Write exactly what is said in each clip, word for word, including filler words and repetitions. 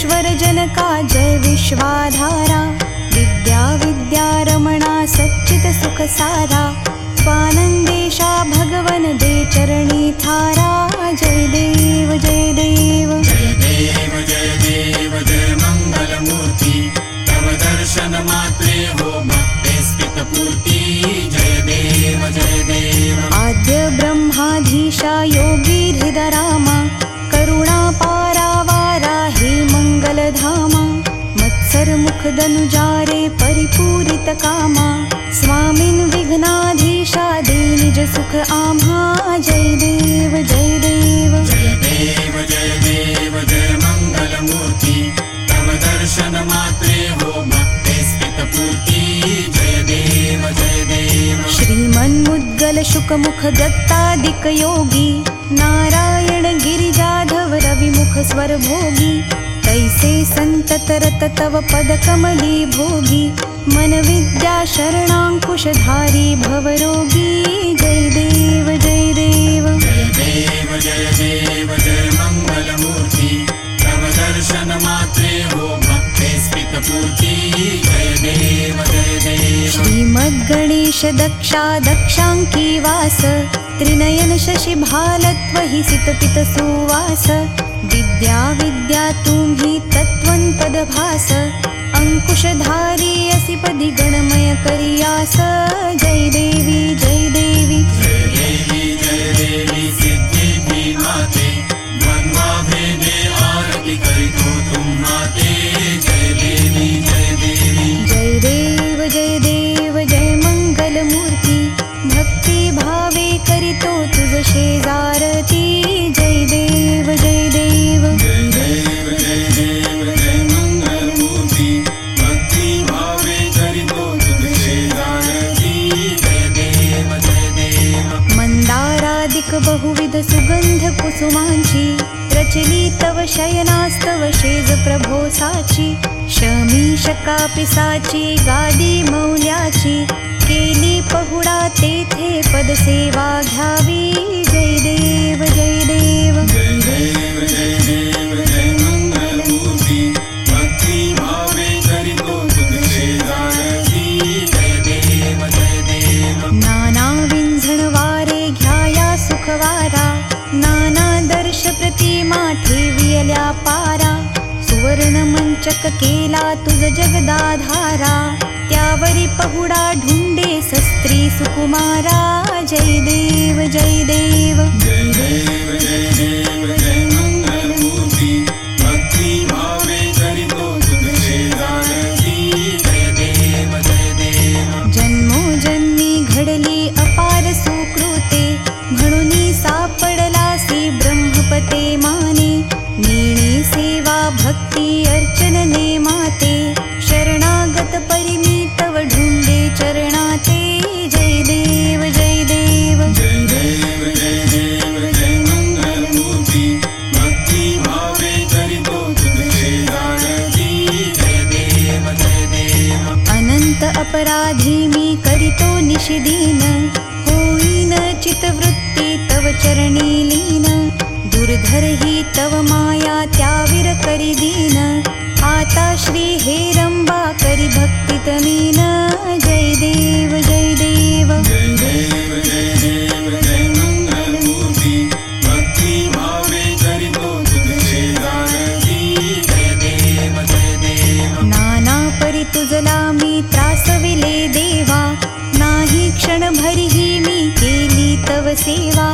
विश्वेश्वर जनका जय विश्वाधारा विद्या विद्यारमणा सच्चित सुख सारा स्वानंदेशा भगवन दे चरणी थारा जय देव जय देव जय देव जय देव जय मंगल मूर्ति तव दर्शन मात्रे हो भक्ति स्थित पूर्ति जय देव जय देव आद्य ब्रह्माधीशा योगी हृदरामा करुणा पारावारा हे मंगल धामा मत्सर मुख दनुजारे परिपूरित कामा स्वामिन विघ्नाधीशा दे निज सुख आम्हा जय देव जय देव जय देव जय देव जय मंगल मूर्ति तव दर्शन मात्रे हो भक्ति स्थित पूर्ति जय देव जय देव श्रीमन्मुद्गल शुकमुख दत्तादिक योगी नारायण गिरिजाधव रविमुख स्वर भोगी तैसे संतत रत तव पद कमली भोगी मन विद्या शरणांकुशधारी भवरोगी जय देव जय देव जय देव जय देव जय मंगल मूर्ति तव दर्शन मात्रे हो भक्ति स्थित पूर्ति जय देव जय देव श्रीमद्गणेश दक्षा दक्षांकी वास त्रिनयन शशि भालत्व हि सित पित सुवास विद्या विद्या तुम्ही तत्वन पद भास अंकुशधारी असि पदि गणमय करियास जय देवी जय देवी जय देवी जय देवी सिद्धि भी माते द्वंद्वा भेदे आरती करितो तुम माते जय देवी जय देवी जय देव जय देव जय मंगल मूर्ति भक्ति भावे करितो तुझ शेजारती जय देव जय देव जय देव जय देव जय मंगल मूर्ति भक्ति भावे करितो तुझ शेजारती जय देव जय देव मंदारादिक बहुविध सुगंध कुसुमांची रचली तव शयनास्तव शेज प्रभो साची शमी शका पिसाची गादी मौल्याची केली पहुडा तेथे पद सेवा घ्यावी जय देव जय देव जय देव जय देव जय मंगल मूर्ति भक्ति भावे करितो तुझ शेजारती जय देव जय देव नाना विंझण वारे घ्याया सुखवारा नाना दर्श प्रतिमा ठेवियल्या पारा सुवर्ण मंचक केला तुझ जगदाधारा त्यावरी पहुडा ढुंडे सस्त्री सुकुमारा जय देव जय देव जय देव जय देव जय मंगल मूर्ति भक्ति भावे करितो तुझ शेजारती जय देव जय देव जन्मोजन्मी घडली अपार सुकृते म्हणून सापडलासी ब्रह्मपते माने नेणे सेवा भक्ती अर्चन नेमाते शरणागत परिमितव ढुंडे चरणाते जय देव जय देव जय देव जय देव जय मंगल मूर्ति भक्ति भावे करितो तुझ शेजारती जय देव जय देव अनंत अपराधी मी करितो निषिदीन होईन चितवृत्ती तव चरणी लीन दुर्धर ही तव माया त्याविर करी दीन आता श्री हेरंबा करी भक्ती तमीन जय देव जय देव जय देव जय देव जय मंगल मूर्ति भक्ति भावे करितो तुझ शेजारती जय देव जय देव नाना परी तुझला मी त्रासविले देवा नाही क्षण भरीही मी केली तव सेवा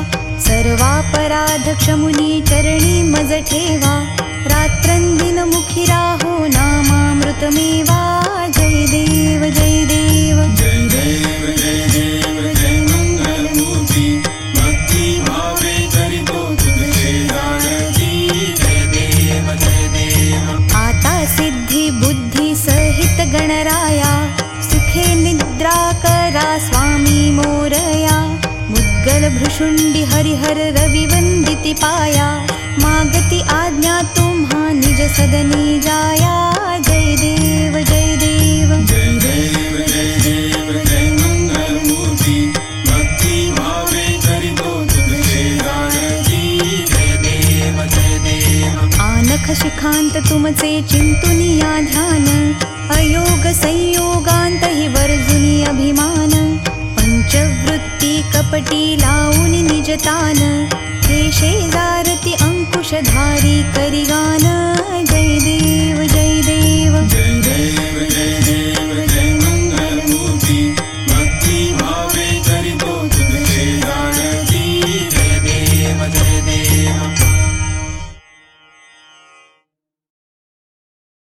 सर्वापराध क्षमुनी चरणी मज ठेवा रात्रंदिन मुखी राहो नामामृत मेवा जय देव जय देव जय देव जय देव जय मंगल मूर्ति भक्ति भावे करितो तुझ शेजारती जय देव जय देव आता सिद्धी बुद्धी सहित गणराया सुखे निद्रा करा स्वामी मोरया मुद्गल भृशुंडी हरिहर रवि वंदिती पाया मागती आज्ञा तुम्हा निज सदनी जाया जय देव जय देव जय देव जय देव जय मंगल मूर्ति भक्ति भावे करितो तुझ शेजारती जय देव जय देव आनख शिखा सुखांत तुमचे चिंतुनिया ध्यान अयोग संयोगांत हि वर्जुनी अभिमान पंचवृत्ती कपटी लावून निजतान हे शेजारती अंकुशधारी करिगान जय